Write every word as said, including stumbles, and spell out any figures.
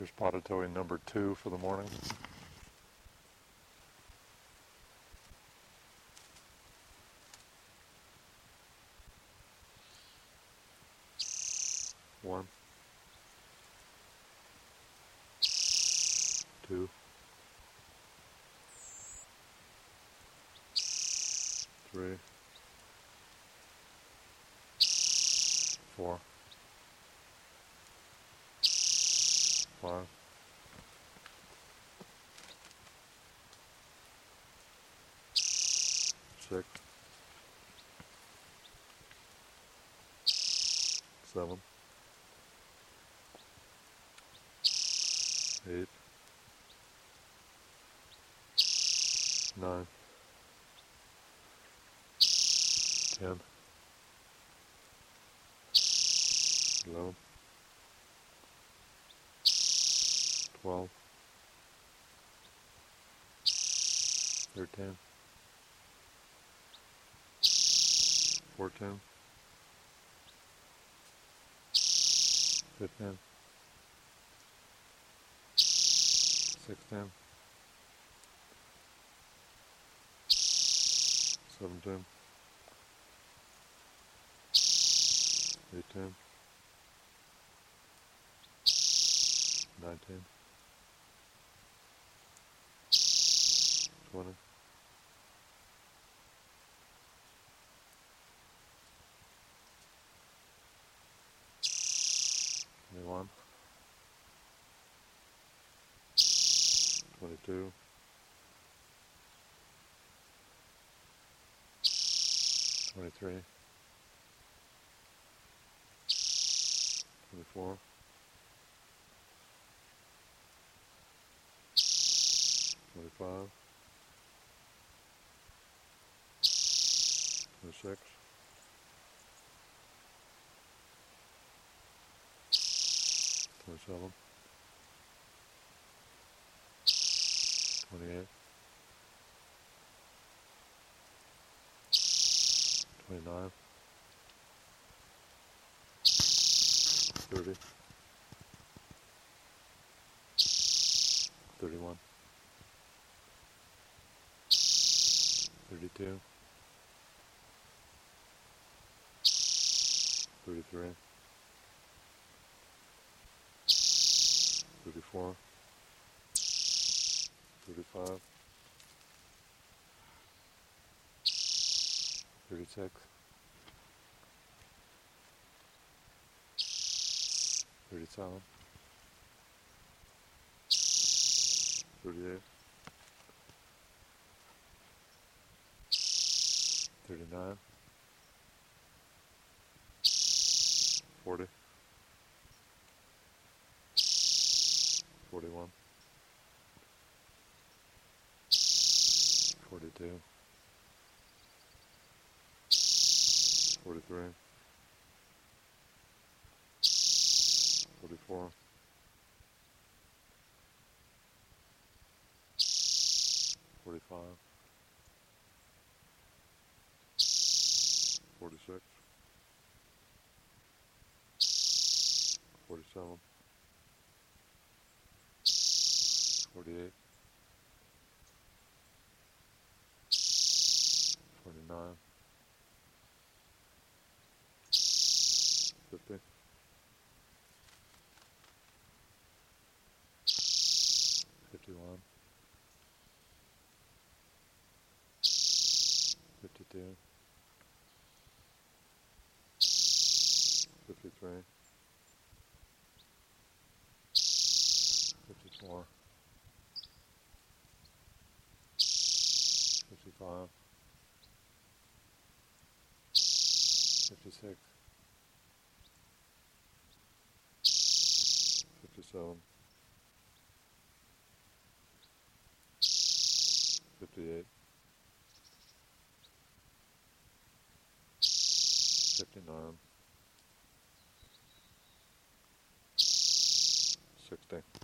Here's Potatoe number two for the morning. One, two, three, four, five, six, seven, eight, nine, ten, eleven, twelve, thirteen, fourteen, fifteen, sixteen, seventeen, eighteen, nineteen, twenty, twenty-one, twenty-two, twenty-three, twenty-four, twenty-five, twenty-six, twenty-seven, twenty-eight, twenty-nine, thirty, thirty-one, thirty-two, thirty-three, thirty-four, thirty-five, thirty-six, thirty-seven, thirty-eight, thirty-nine, forty, forty-one, forty-two, forty-three, forty-four, forty-five, forty-six, forty-seven, forty-eight, forty-nine, fifty, fifty-one, fifty-two, fifty-three, fifty-four, fifty-five, fifty-six, fifty-seven, fifty-eight, fifty-nine,